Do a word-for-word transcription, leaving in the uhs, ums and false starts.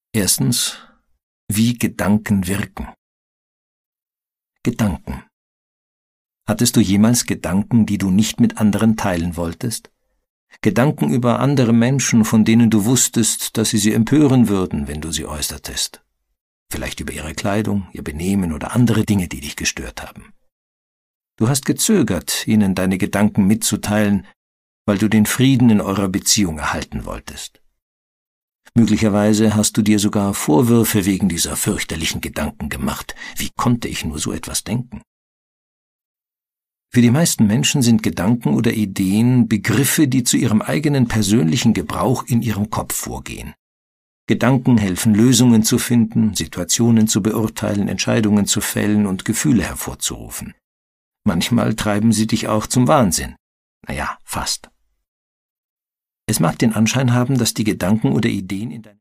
Erstens, wie Gedanken wirken. Gedanken. Hattest du jemals Gedanken, die du nicht mit anderen teilen wolltest? Gedanken über andere Menschen, von denen du wusstest, dass sie sie empören würden, wenn du sie äußertest. Vielleicht über ihre Kleidung, ihr Benehmen oder andere Dinge, die dich gestört haben. Du hast gezögert, ihnen deine Gedanken mitzuteilen, weil du den Frieden in eurer Beziehung erhalten wolltest. Möglicherweise hast du dir sogar Vorwürfe wegen dieser fürchterlichen Gedanken gemacht. Wie konnte ich nur so etwas denken? Für die meisten Menschen sind Gedanken oder Ideen Begriffe, die zu ihrem eigenen persönlichen Gebrauch in ihrem Kopf vorgehen. Gedanken helfen, Lösungen zu finden, Situationen zu beurteilen, Entscheidungen zu fällen und Gefühle hervorzurufen. Manchmal treiben sie dich auch zum Wahnsinn. Naja, fast. Es mag den Anschein haben, dass die Gedanken oder Ideen in deinem